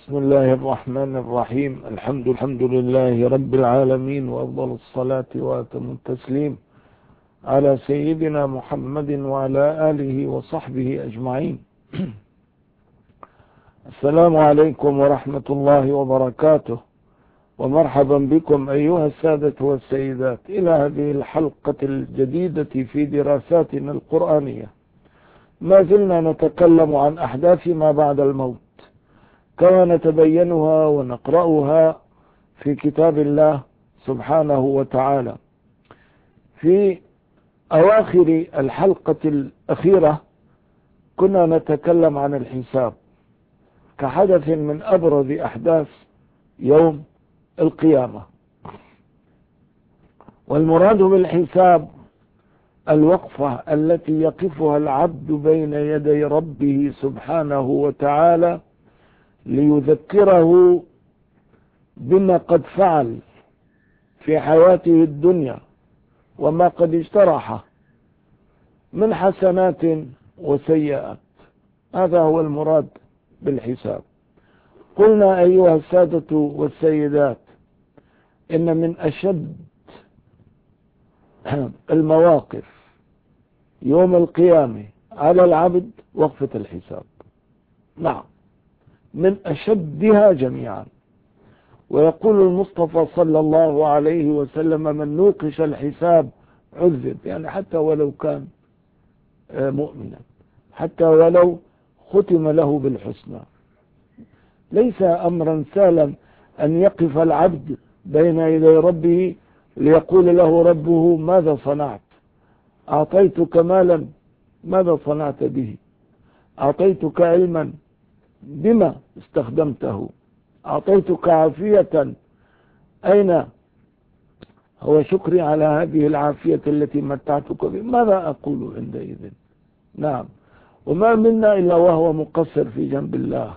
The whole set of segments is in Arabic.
بسم الله الرحمن الرحيم. الحمد لله رب العالمين، وأفضل الصلاة وأتم التسليم على سيدنا محمد وعلى آله وصحبه أجمعين. السلام عليكم ورحمة الله وبركاته، ومرحبا بكم أيها السادة والسيدات إلى هذه الحلقة الجديدة في دراساتنا القرآنية. ما زلنا نتكلم عن أحداث ما بعد الموت كما نتبينها ونقرأها في كتاب الله سبحانه وتعالى. في أواخر الحلقة الأخيرة كنا نتكلم عن الحساب كحدث من أبرز أحداث يوم القيامة، والمراد بالحساب الوقفة التي يقفها العبد بين يدي ربه سبحانه وتعالى ليذكره بما قد فعل في حياته الدنيا وما قد اجترحه من حسنات وسيئات. هذا هو المراد بالحساب. قلنا أيها السادة والسيدات إن من أشد المواقف يوم القيامة على العبد وقفة الحساب، نعم، من أشدها جميعا. ويقول المصطفى صلى الله عليه وسلم: من نوقش الحساب عذب، يعني حتى ولو كان مؤمنا، حتى ولو ختم له بالحسنى. ليس أمرا سهلا أن يقف العبد بين يدي ربه ليقول له ربه: ماذا صنعت؟ أعطيتك مالا، ماذا صنعت به؟ أعطيتك علما، بما استخدمته؟ أعطيتك عافية، أين هو شكري على هذه العافية التي متعتك بها؟ ماذا أقول عندئذ؟ نعم، وما منا إلا وهو مقصر في جنب الله،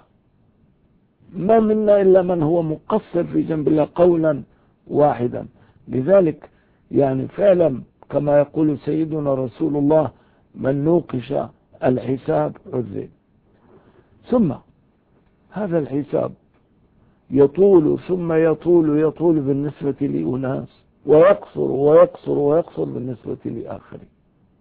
ما منا إلا من هو مقصر في جنب الله قولا واحدا. لذلك يعني فعلا كما يقول سيدنا رسول الله: من نوقش الحساب عذب. ثم هذا الحساب يطول ثم يطول بالنسبة لأناس، ويقصر بالنسبة لآخرين.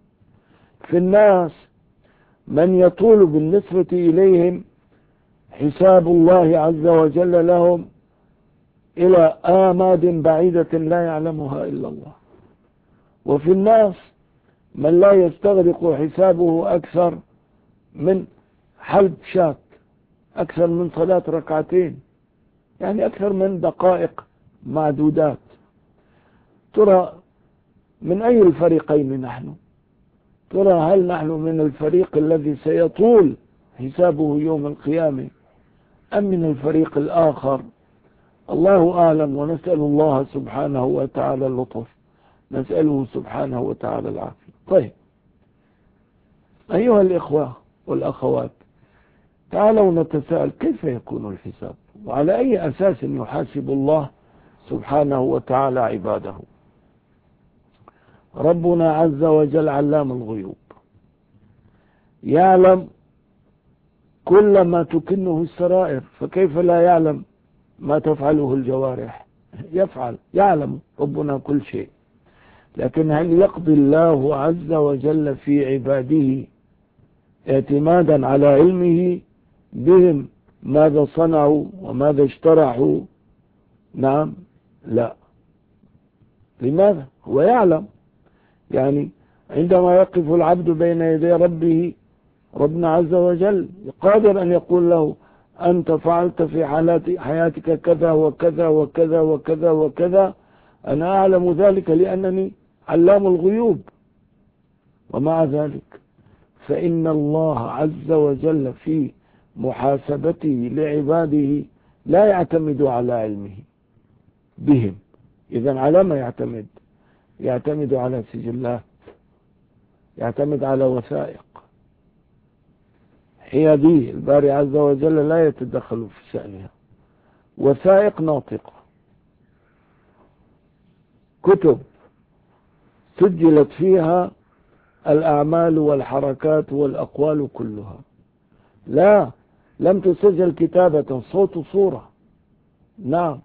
في الناس من يطول بالنسبة إليهم حساب الله عز وجل لهم إلى آماد بعيدة لا يعلمها إلا الله. وفي الناس من لا يستغرق حسابه أكثر من حلب شاة، أكثر من صلاة ركعتين، يعني أكثر من دقائق معدودات. ترى من أي الفريقين نحن؟ ترى هل نحن من الفريق الذي سيطول حسابه يوم القيامة أم من الفريق الآخر؟ الله أعلم، ونسأل الله سبحانه وتعالى اللطف، نسأله سبحانه وتعالى العافية. طيب أيها الإخوة والأخوات، تعالوا نتساءل: كيف يكون الحساب؟ وعلى أي أساس يحاسب الله سبحانه وتعالى عباده؟ ربنا عز وجل علام الغيوب، يعلم كل ما تكنه السرائر، فكيف لا يعلم ما تفعله الجوارح؟ يعلم ربنا كل شيء. لكن هل يقضي الله عز وجل في عباده اعتمادا على علمه بهم ماذا صنعوا وماذا اجترحوا؟ نعم، لا. لماذا؟ هو يعلم. يعني عندما يقف العبد بين يدي ربه، ربنا عز وجل قادر أن يقول له: أنت فعلت في حياتك كذا وكذا وكذا وكذا وكذا، أنا أعلم ذلك لأنني علام الغيوب. ومع ذلك فإن الله عز وجل في محاسبته لعباده لا يعتمد على علمه بهم. إذن على ما يعتمد؟ يعتمد على سجلات، يعتمد على وثائق. هي دي الباري عز وجل لا يتدخل في شأنها. وثائق ناطقة، كتب سجلت فيها الأعمال والحركات والأقوال كلها. لا لم تسجل كتابة، صوت صورة. نعم،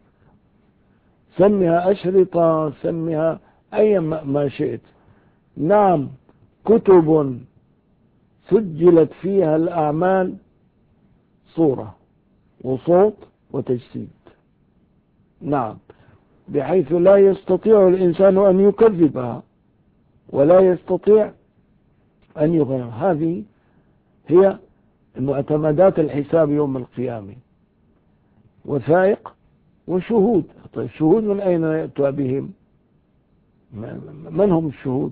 سمها أشرطة، سمها أي ما شئت. نعم، كتب سجلت فيها الأعمال صورة وصوت وتجسيد. نعم، بحيث لا يستطيع الإنسان أن يكذبها ولا يستطيع أن يغير. هذه هي معتمدات الحساب يوم القيامة، وثائق وشهود. طيب شهود من أين يأتوا بهم؟ من هم الشهود؟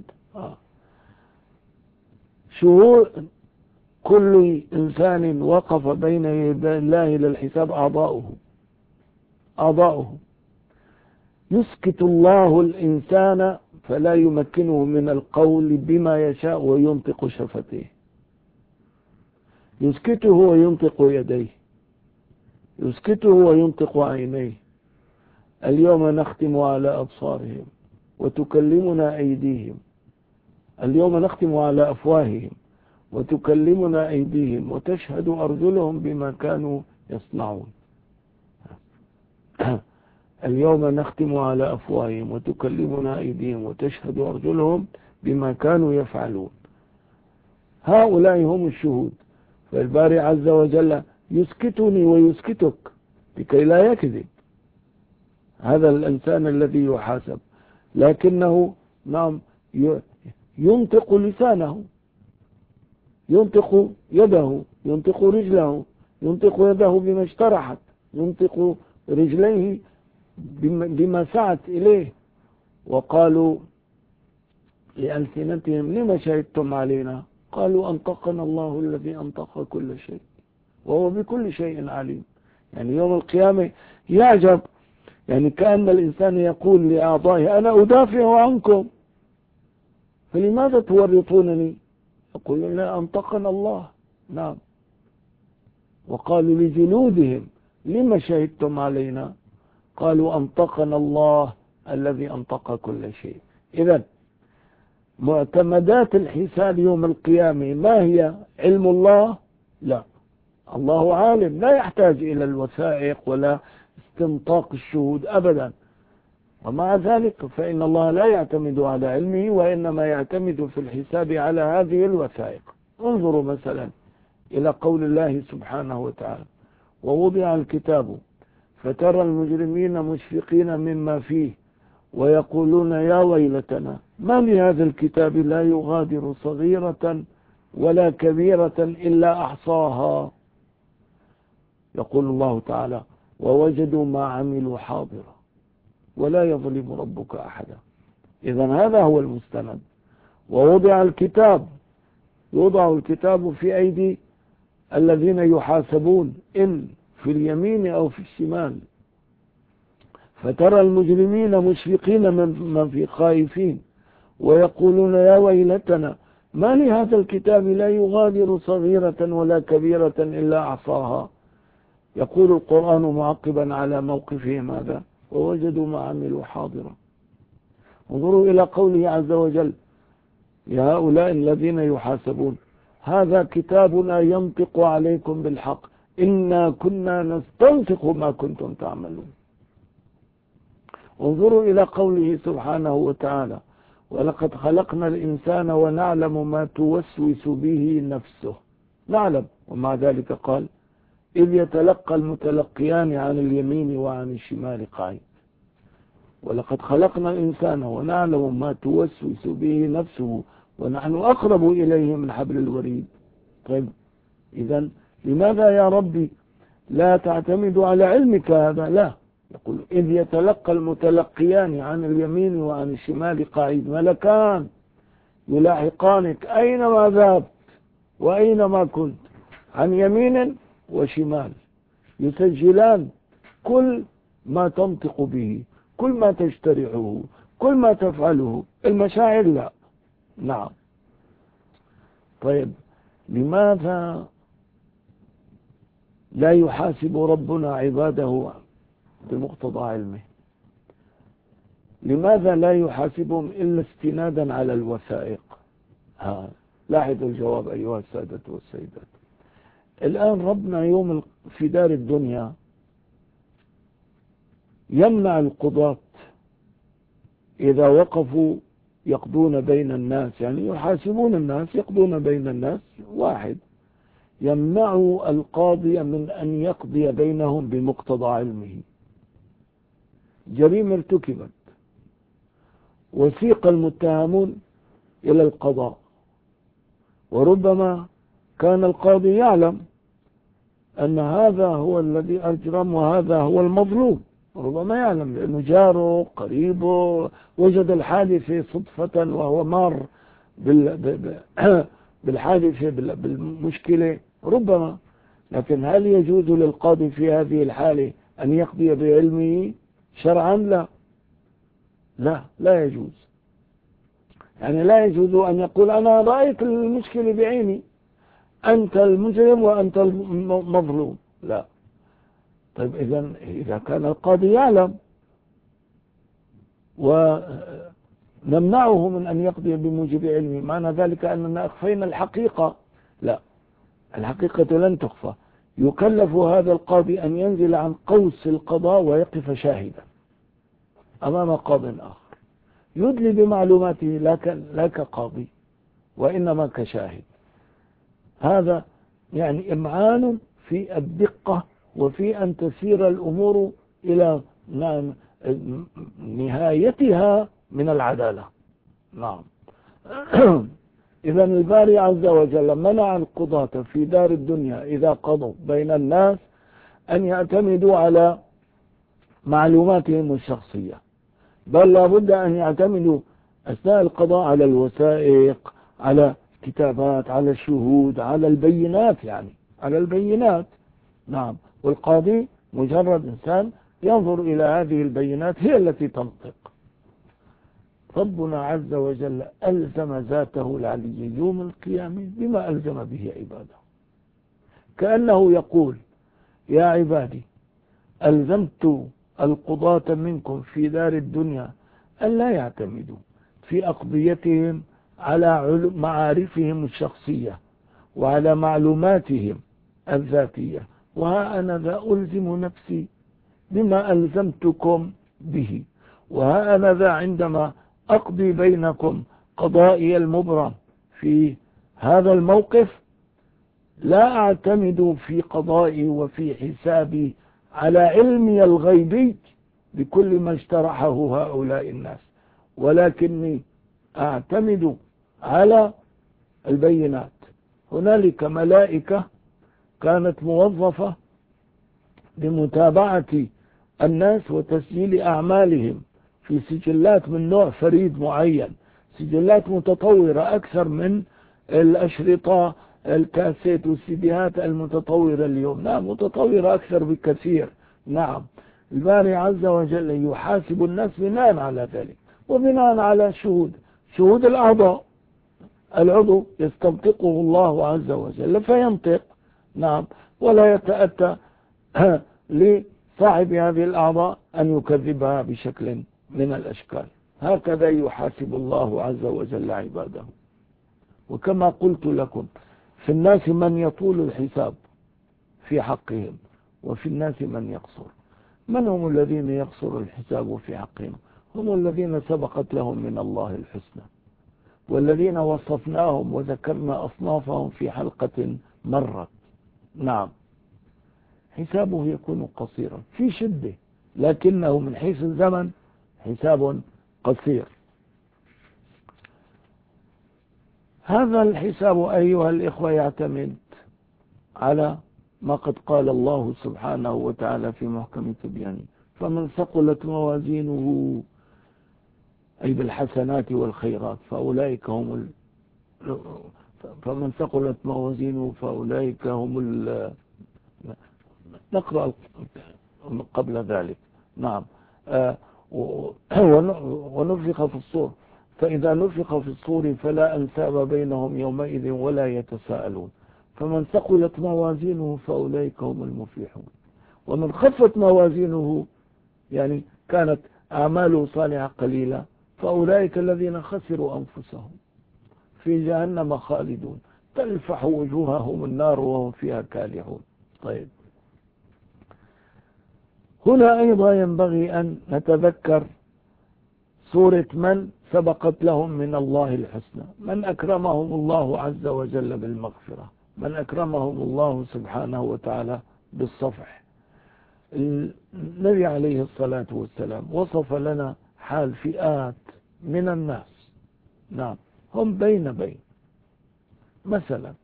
شهود كل إنسان وقف بين يدي الله للحساب أعضاؤه يسكت الله الإنسان فلا يمكنه من القول بما يشاء وينطق شفتيه، يسكته وينطق يديه، يسكته وينطق عينيه. اليوم نختم على أبصارهم وتكلمنا أيديهم، اليوم نختم على أفواههم وتكلمنا أيديهم وتشهد أرجلهم بما كانوا يصنعون. اليوم نختم على أفواههم وتكلمنا أيديهم وتشهد أرجلهم بما كانوا يفعلون. هؤلاء هم الشهود. فالباري عز وجل يسكتني ويسكتك لكي لا يكذب هذا الإنسان الذي يحاسب، لكنه نعم ينطق لسانه، ينطق يده، ينطق رجله، ينطق يده بما اشترحت، ينطق رجليه بما سعت إليه. وقالوا لألسنتهم لما شهدتم علينا؟ قالوا أنطقنا الله الذي أنطق كل شيء وهو بكل شيء عليم. يعني يوم القيامة يعجب، يعني كأن الإنسان يقول لأعضائه أنا أدافع عنكم فلماذا تورطونني؟ يقولون أنطقنا الله. نعم. وقالوا لجلودهم لما شهدتم علينا؟ قالوا أنطقنا الله الذي أنطق كل شيء. إذن معتمدات الحساب يوم القيامة ما هي؟ علم الله؟ لا، الله عالم لا يحتاج إلى الوثائق ولا استنطاق الشهود أبدا. ومع ذلك فإن الله لا يعتمد على علمه وإنما يعتمد في الحساب على هذه الوثائق. انظروا مثلا إلى قول الله سبحانه وتعالى ووضع الكتاب فترى المجرمين مشفقين مما فيه ويقولون يا ويلتنا ما لهذا الكتاب لا يغادر صغيرة ولا كبيرة إلا أحصاها. يقول الله تعالى ووجدوا ما عملوا حاضرا ولا يظلم ربك أحدا. إذن هذا هو المستند. ووضع الكتاب، يوضع الكتاب في أيدي الذين يحاسبون إن في اليمين أو في الشمال. فترى المجرمين مشفقين من في خائفين ويقولون يا ويلتنا ما لهذا الكتاب لا يغادر صغيرة ولا كبيرة إلا أحصاها. يقول القرآن معقبا على موقفهم هذا ووجدوا ما عملوا حاضرا. انظروا إلى قوله عز وجل لهؤلاء الذين يحاسبون هذا كتابنا ينطق عليكم بالحق إنا كنا نستنطق ما كنتم تعملون. انظروا إلى قوله سبحانه وتعالى ولقد خلقنا الإنسان ونعلم ما توسوس به نفسه. نعلم، ومع ذلك قال إذ يتلقى المتلقيان عن اليمين وعن الشمال قعيد. ولقد خلقنا الإنسان ونعلم ما توسوس به نفسه ونحن أقرب إليه من حبل الوريد. طيب إذن لماذا يا ربي لا تعتمد على علمك هذا؟ لا، يقول إذ يتلقى المتلقيان عن اليمين وعن الشمال قعيد، ملكان يلاحقانك أينما ذهبت وأينما كنت، عن يمين وشمال، يسجلان كل ما تنطق به، كل ما تجترحه، كل ما تفعله. المشاعر لا. نعم. طيب لماذا لا يحاسب ربنا عباده بمقتضى علمه؟ لماذا لا يحاسبهم إلا استنادا على الوثائق؟ لاحظوا الجواب أيها السادة والسيدات. الآن ربنا في دار الدنيا يمنع القضاة إذا وقفوا يقضون بين الناس، يعني يحاسبون الناس يقضون بين الناس، واحد يمنع القاضي من أن يقضي بينهم بمقتضى علمه. جريمة ارتكبت، وسيق المتهمون إلى القضاء، وربما كان القاضي يعلم أن هذا هو الذي أجرم وهذا هو المظلوم، ربما يعلم لأنه جاره قريبه وجد الحادثة صدفة وهو مار بالحادثة بالمشكلة ربما. لكن هل يجوز للقاضي في هذه الحالة أن يقضي بعلمه شرعا؟ لا يجوز. يعني لا يجوز أن يقول أنا رأيت المشكلة بعيني، أنت المجرم وأنت المظلوم، لا. طيب إذا كان القاضي يعلم ونمنعه من أن يقضي بموجب علمه، معنى ذلك أننا أخفينا الحقيقة؟ لا، الحقيقة لن تخفى. يكلف هذا القاضي أن ينزل عن قوس القضاء ويقف شاهدا أمام قاض آخر يدلي بمعلوماته لا كقاضي وإنما كشاهد. هذا يعني إمعان في الدقة وفي أن تسير الأمور إلى نهايتها من العدالة. نعم. إذن الباري عز وجل منع القضاة في دار الدنيا إذا قضوا بين الناس أن يعتمدوا على معلوماتهم الشخصية، بل لابد أن يعتمدوا أثناء القضاء على الوثائق، على كتابات، على الشهود، على البينات، يعني على البينات. نعم. والقاضي مجرد إنسان ينظر إلى هذه البينات هي التي تنطق. ربنا عز وجل ألزم ذاته العلي يوم القيامة بما ألزم به عباده، كأنه يقول يا عبادي ألزمت القضاة منكم في دار الدنيا أن لا يعتمدوا في أقضيتهم على معارفهم الشخصية وعلى معلوماتهم الذاتية، وها أنا ذا ألزم نفسي بما ألزمتكم به، وها أنا ذا عندما أقضي بينكم قضائي المبرم في هذا الموقف لا أعتمد في قضائي وفي حسابي على علمي الغيبي بكل ما اجترحه هؤلاء الناس، ولكني أعتمد على البينات. هنالك ملائكة كانت موظفة بمتابعة الناس وتسجيل أعمالهم في سجلات من نوع فريد معين، سجلات متطورة أكثر من الأشرطة الكاسيت والسيديات المتطورة اليوم. نعم، متطورة أكثر بكثير. نعم. الباري عز وجل يحاسب الناس بناء على ذلك وبناء على شهود الأعضاء. العضو يستنطقه الله عز وجل فينطق. نعم. ولا يتأتى لصاحب هذه الأعضاء أن يكذبها بشكل من الأشكال. هكذا يحاسب الله عز وجل عباده. وكما قلت لكم في الناس من يطول الحساب في حقهم وفي الناس من يقصر. من هم الذين يقصر الحساب في حقهم؟ هم الذين سبقت لهم من الله الحسنى، والذين وصفناهم وذكرنا أصنافهم في حلقة مرت. نعم. حسابه يكون قصيرا في شدة، لكنه من حيث الزمن حساب قصير. هذا الحساب أيها الإخوة يعتمد على ما قد قال الله سبحانه وتعالى في محكم تبيانه: فمن ثقلت موازينه أي بالحسنات والخيرات فأولئك هم فمن ثقلت موازينه فأولئك هم نقرأ قبل ذلك. نعم. ونفخ في الصور فإذا نفخ في الصور فلا أنساب بينهم يومئذ ولا يتساءلون فمن ثقلت موازينه فأولئك هم المفلحون. ومن خفت موازينه يعني كانت أعماله صالحة قليلة فأولئك الذين خسروا أنفسهم في جهنم خالدون. تلفح وجوههم النار وهم فيها كالحون. طيب، هنا أيضا ينبغي أن نتذكر سورة من سبقت لهم من الله الحسنى، من أكرمهم الله عز وجل بالمغفرة، من أكرمهم الله سبحانه وتعالى بالصفح. النبي عليه الصلاة والسلام وصف لنا حال فئات من الناس، نعم، هم بين مثلا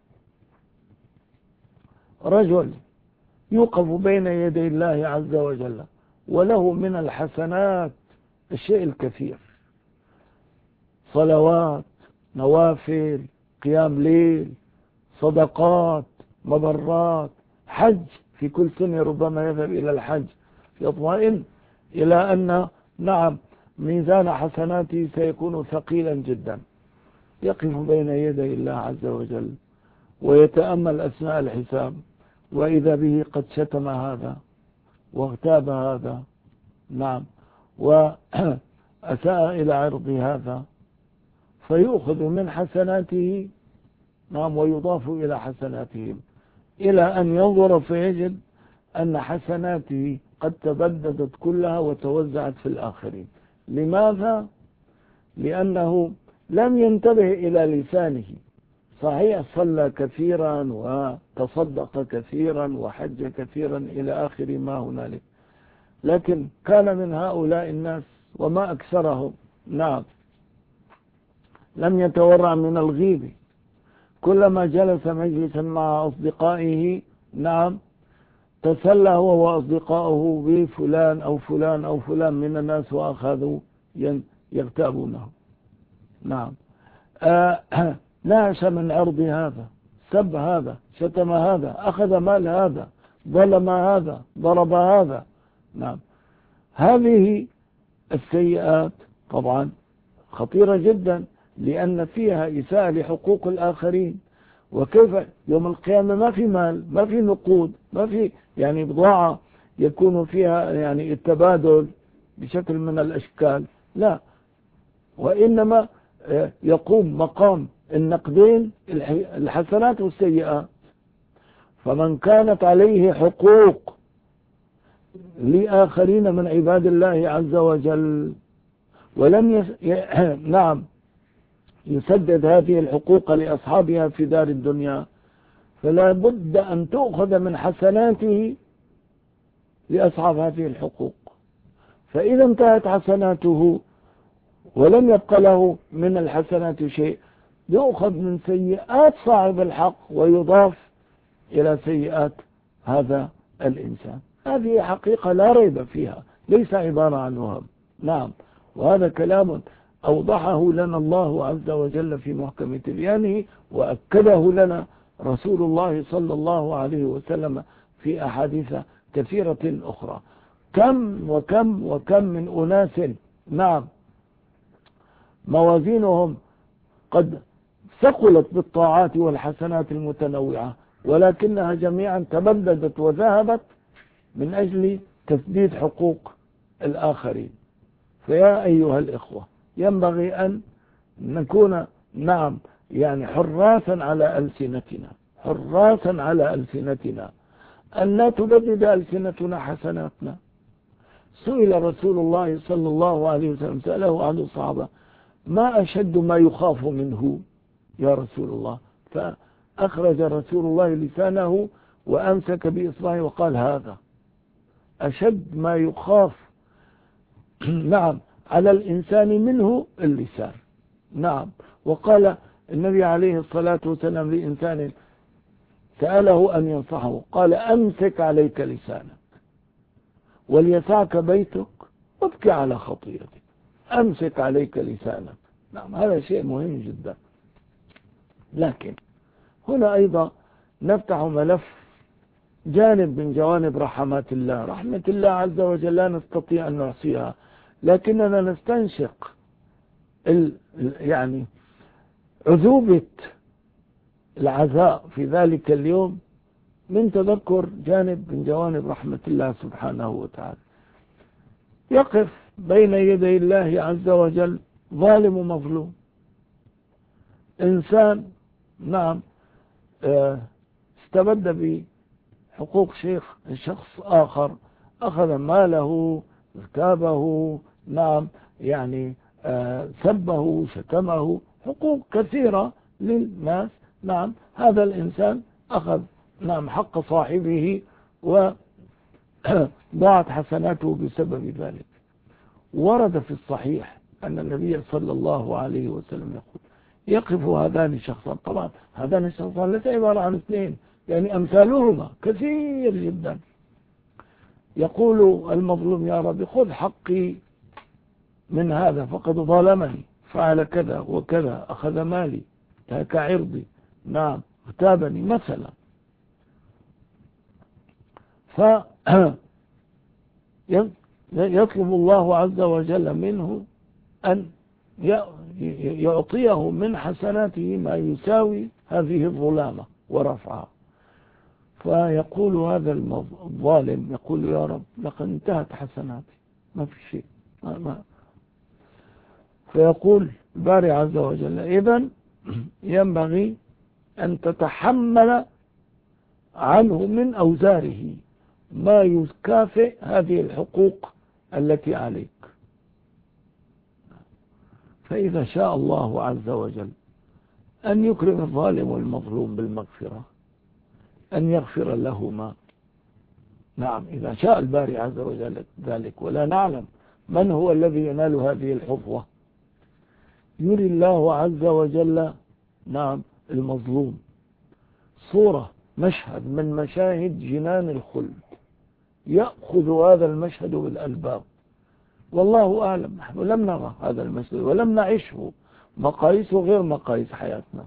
رجل يوقف بين يدي الله عز وجل وله من الحسنات الشيء الكثير، صلوات، نوافل، قيام ليل، صدقات، مبرات، حج، في كل سنة ربما يذهب إلى الحج يطمئن إلى أن نعم ميزان حسناته سيكون ثقيلا جدا، يقف بين يدي الله عز وجل ويتأمل أثناء الحساب، وإذا به قد شتم هذا واغتاب هذا، نعم، وأساء إلى عرض هذا، فيؤخذ من حسناته، نعم، ويضاف إلى حسناتهم، إلى أن ينظر فيجد أن حسناته قد تبددت كلها وتوزعت في الآخرين. لماذا؟ لأنه لم ينتبه إلى لسانه. صحيح صلى كثيرا وتصدق كثيرا وحج كثيرا إلى آخر ما هنالك، لكن كان من هؤلاء الناس وما أكثرهم، نعم، لم يتورع من الغيب، كلما جلس مجلسا مع أصدقائه، نعم، تسلى هو وأصدقائه بفلان أو فلان أو فلان من الناس وأخذوا يغتابونه، نعم، ناش من عرض هذا، سب هذا، شتم هذا، أخذ مال هذا، ظلم هذا، ضرب هذا، نعم. هذه السيئات طبعا خطيرة جدا، لأن فيها إساءة لحقوق الآخرين. وكيف يوم القيامة ما في مال، ما في نقود، ما في يعني بضاعة يكون فيها يعني التبادل بشكل من الأشكال، لا، وإنما يقوم مقام النقدين الحسنات والسيئات. فمن كانت عليه حقوق لآخرين من عباد الله عز وجل ولم نعم يسدد هذه الحقوق لأصحابها في دار الدنيا، فلا بد أن تؤخذ من حسناته لأصحاب هذه الحقوق. فإذا انتهت حسناته ولم يبقى له من الحسنات شيء، يؤخذ من سيئات صاحب الحق ويضاف إلى سيئات هذا الإنسان. هذه حقيقة لا ريب فيها، ليس عبارة عن وهم، نعم. وهذا كلام أوضحه لنا الله عز وجل في محكم تبيانه، وأكده لنا رسول الله صلى الله عليه وسلم في أحاديث كثيرة أخرى. كم وكم وكم من أناس، نعم، موازينهم قد ثقلت بالطاعات والحسنات المتنوعة، ولكنها جميعا تبددت وذهبت من أجل تسديد حقوق الآخرين. فيا أيها الإخوة، ينبغي أن نكون، نعم، يعني حراسا على ألسنتنا، حراسا على ألسنتنا، أن لا تبدد ألسنتنا حسناتنا. سئل رسول الله صلى الله عليه وسلم، سأله عن الصحابة: ما أشد ما يخاف منه يا رسول الله؟ فأخرج رسول الله لسانه وأمسك بإصبعه وقال: هذا أشد ما يخاف نعم على الإنسان منه اللسان، نعم. وقال النبي عليه الصلاة والسلام لإنسان سأله أن ينصحه، قال: أمسك عليك لسانك وليسعك بيتك وابكي على خطيئتك. أمسك عليك لسانك، نعم، هذا شيء مهم جدا. لكن هنا أيضا نفتح ملف جانب من جوانب رحمات الله. رحمة الله عز وجل لا نستطيع أن نحصيها، لكننا نستنشق يعني عذوبة العزاء في ذلك اليوم من تذكر جانب من جوانب رحمة الله سبحانه وتعالى. يقف بين يدي الله عز وجل ظالم ومظلوم، إنسان، نعم، استبد بحقوق شخص آخر، أخذ ماله، ارتابه، نعم، يعني سبه، شتمه، حقوق كثيرة للناس. نعم، هذا الإنسان أخذ نعم حق صاحبه وضاعت حسناته بسبب ذلك. ورد في الصحيح أن النبي صلى الله عليه وسلم يقول: يقف هذان الشخصان، طبعا هذان الشخصان ليس عبارة عن اثنين، يعني أمثالهما كثير جدا. يقول المظلوم: يا رب خذ حقي من هذا فقد ظلمني، فعل كذا وكذا، أخذ مالي، تهك عرضي، نعم، اغتابني مثلا. يطلب الله عز وجل منه أن يعطيه من حسناته ما يساوي هذه الظلامة ورفعها. فيقول هذا الظالم، يقول: يا رب لقد انتهت حسناتي، ما في شيء. فيقول الباري عز وجل: إذن ينبغي أن تتحمل عنه من أوزاره ما يكافئ هذه الحقوق التي عليك. فإذا شاء الله عز وجل أن يكرم الظالم والمظلوم بالمغفرة، أن يغفر لهما. نعم، إذا شاء الباري عز وجل ذلك، ولا نعلم من هو الذي ينال هذه الحظوة. يري الله عز وجل نعم المظلوم صورة، مشهد من مشاهد جنان الخلد، يأخذ هذا المشهد بالألباب. والله أعلم، نحن لم نرى هذا المشهد ولم نعيشه، مقاييسه غير مقاييس حياتنا.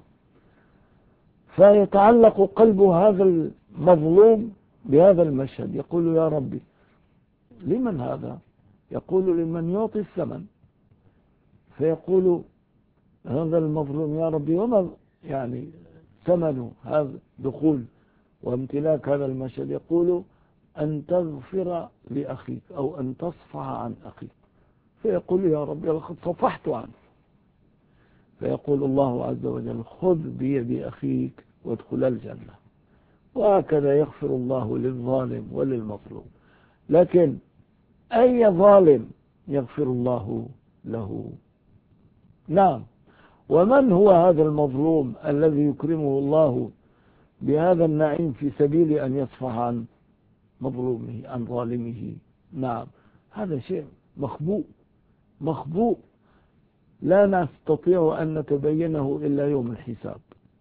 فيتعلق قلب هذا المظلوم بهذا المشهد، يقول: يا ربي لمن هذا؟ يقول: لمن يعطي الثمن. فيقول هذا المظلوم: يا ربي وما يعني ثمن هذا دخول وامتلاك هذا المشهد؟ يقول: أن تغفر لأخيك أو أن تصفح عن أخيك. فيقول: يا ربي لقد صفحت عنه. فيقول الله عز وجل: خذ بيد أخيك وادخل الجنة. وهكذا يغفر الله للظالم وللمظلوم. لكن أي ظالم يغفر الله له؟ نعم. ومن هو هذا المظلوم الذي يكرمه الله بهذا النعيم في سبيل أن يصفح عن مظلومه، عن ظالمه؟ نعم، هذا شيء مخبوء لا نستطيع أن نتبينه إلا يوم الحساب.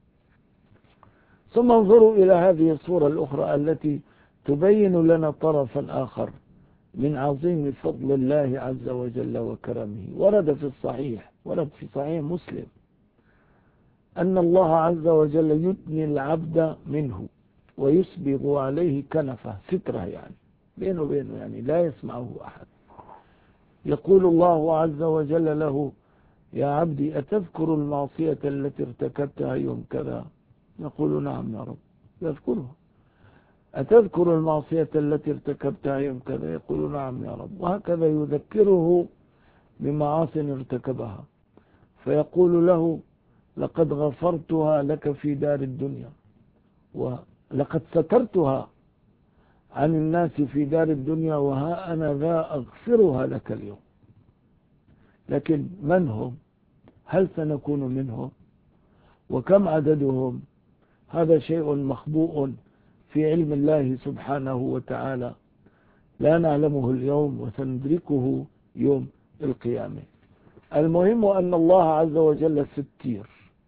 ثم انظروا إلى هذه الصورة الأخرى التي تبين لنا طرفا آخر من عظيم فضل الله عز وجل وكرمه. ورد في صحيح مسلم أن الله عز وجل يدني العبد منه ويسبغ عليه كنفه، ستره يعني بينه وبينه، يعني لا يسمعه أحد. يقول الله عز وجل له: يا عبدي أتذكر المعصية التي ارتكبتها يوم كذا؟ يقول: نعم يا رب. يذكرها. أتذكر المعصية التي ارتكبتها يوم كذا؟ يقول: نعم يا رب. وهكذا يذكره بمعاصٍ ارتكبها، فيقول له: لقد غفرتها لك في دار الدنيا، ولقد سترتها عن الناس في دار الدنيا، وها أنا ذا أغفرها لك اليوم. لكن من هم؟ هل سنكون منهم؟ وكم عددهم؟ هذا شيء مخبوء في علم الله سبحانه وتعالى، لا نعلمه اليوم وسندركه يوم القيامة. المهم أن الله عز وجل ستير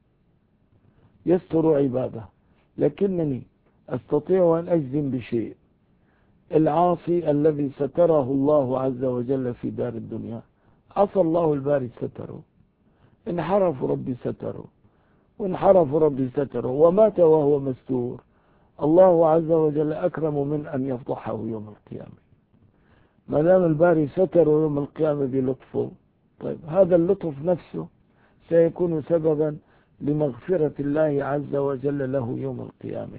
يستر عباده. لكنني أستطيع أن أجزم بشيء: العاصي الذي ستره الله عز وجل في دار الدنيا، عصى الله الباري ستره، انحرف ربي ستره، وانحرف ربي ستره ومات وهو مستور، الله عز وجل أكرم من أن يفضحه يوم القيامة. ما دام الباري ستره يوم القيامة بلطفه، طيب هذا اللطف نفسه سيكون سببا لمغفرة الله عز وجل له يوم القيامة.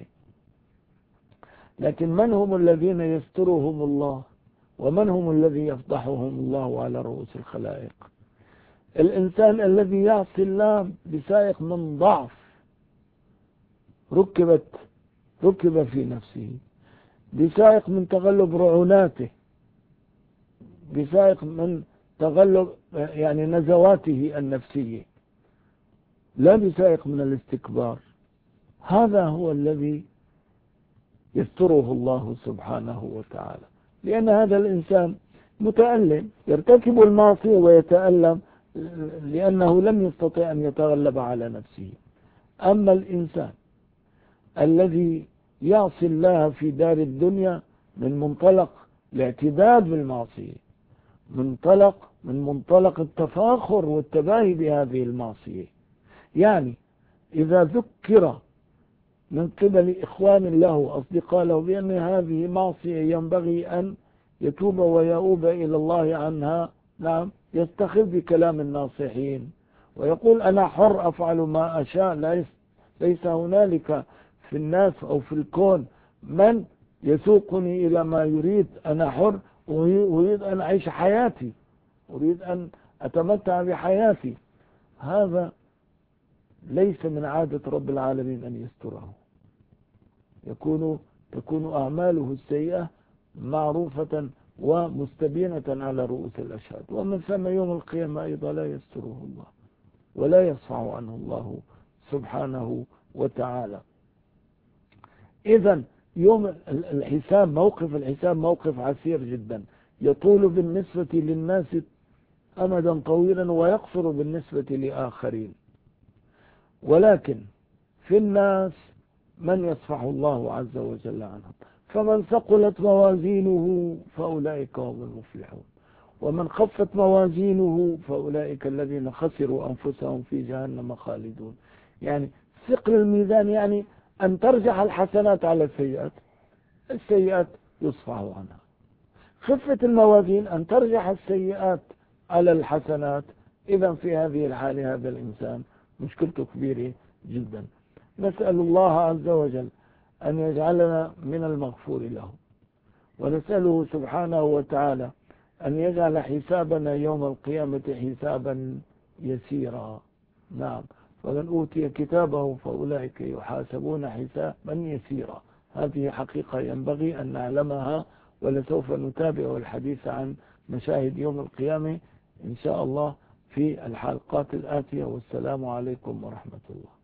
لكن من هم الذين يسترهم الله، ومن هم الذي يفضحهم الله على رؤوس الخلائق؟ الإنسان الذي يعصي الله بسائق من ضعف، ركب في نفسه، بسائق من تغلب رعوناته، بسائق من تغلب يعني نزواته النفسية، لا بسائق من الاستكبار. هذا هو الذي يستره الله سبحانه وتعالى، لأن هذا الإنسان متألم، يرتكب المعصية ويتألم لأنه لم يستطع أن يتغلب على نفسه. أما الإنسان الذي يعصي الله في دار الدنيا من منطلق الاعتداد بالمعصية، من منطلق التفاخر والتباهي بهذه المعصية، يعني إذا ذكر من قبل إخوان له أصدقاء له بأن هذه معصية ينبغي أن يتوب ويؤوب إلى الله عنها، نعم، يستخف بكلام الناصحين ويقول أنا حر أفعل ما أشاء، ليس هنالك في الناس أو في الكون من يسوقني إلى ما يريد، أنا حر، أريد أن أعيش حياتي، أريد أن أتمتع بحياتي. هذا ليس من عادة رب العالمين أن يستره. تكون أعماله السيئة معروفة ومستبينة على رؤوس الأشهاد، ومن ثم يوم القيامة أيضا لا يستره الله ولا يصفع عنه الله سبحانه وتعالى. إذن يوم الحساب، موقف الحساب موقف عسير جدا، يطول بالنسبة للناس أمدا طويلا ويقصر بالنسبة لآخرين، ولكن في الناس من يصفح الله عز وجل عنهم. فمن ثقلت موازينه فأولئك هم المفلحون، ومن خفت موازينه فأولئك الذين خسروا أنفسهم في جهنم خالدون. يعني ثقل الميزان يعني أن ترجح الحسنات على السيئات يصفح عنها. خفة الموازين أن ترجح السيئات على الحسنات. إذا في هذه الحالة هذا الإنسان مشكلته كبيرة جدا. نسأل الله عز وجل أن يجعلنا من المغفور له، ونسأله سبحانه وتعالى أن يجعل حسابنا يوم القيامة حسابا يسيرا. نعم، فمن أوتي كتابه فأولئك يحاسبون حسابا يسيرا. هذه حقيقة ينبغي أن نعلمها، ولسوف نتابع الحديث عن مشاهد يوم القيامة إن شاء الله في الحلقات الآتية. والسلام عليكم ورحمة الله.